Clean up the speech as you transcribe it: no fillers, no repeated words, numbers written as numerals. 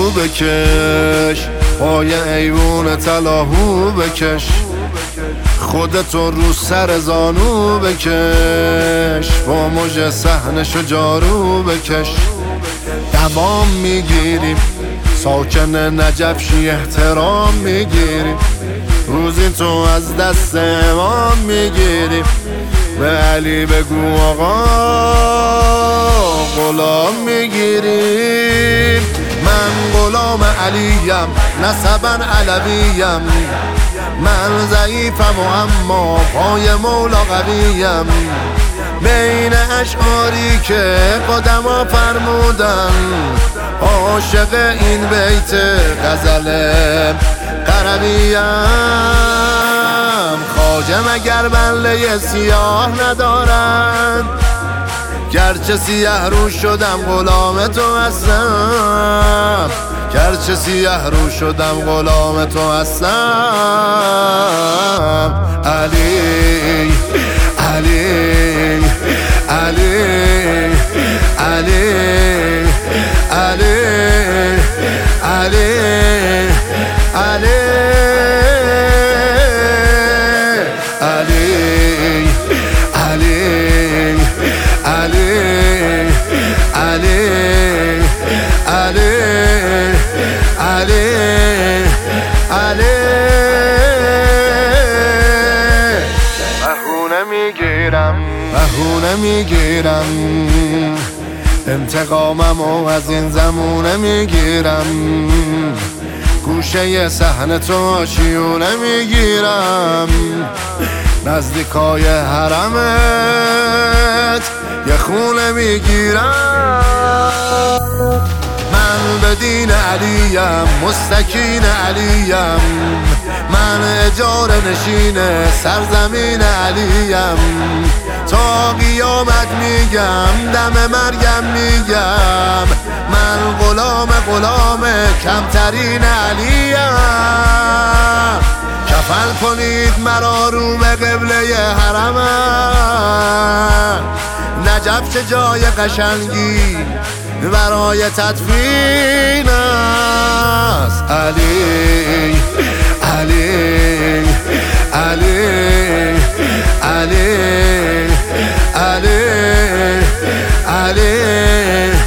بکش، پای ایوون طلاهو بکش، خودتو رو سر زانو بکش، با مژه صحنشو جارو بکش. دوام میگیریم ساکن نجفشی، احترام میگیریم، روزی تو از دست امام میگیریم. به علی بگو آقا غلام میگیریم. من غلام علیم، نسبا علویم، من ضعیفم و اما پای مولا قویم. بین اشعاری که قدما فرمودن، عاشق این بیت غزل قربیم. خواجه مگر بله سیاه ندارن، گرچه سیاه رو شدم غلام تو هستم، گرچه سیاه رو شدم غلام تو هستم. علی علی علی علی علی علی علی بهونه میگیرم، انتقاممو از این زمونه میگیرم، گوشه صحنه تو آشیونه میگیرم، نزدیکای حرمت یه خونه میگیرم. من به دین علیم، مستکین علیم، من اجاره نشین سرزمین علیم. تا قیامت میگم، دم مرگم میگم، من غلام کمترین علیم. کفن کنید مرا رو به قبله حرمم، نجف چه جای قشنگی برای تدفین است. علی علی علی علی علی علی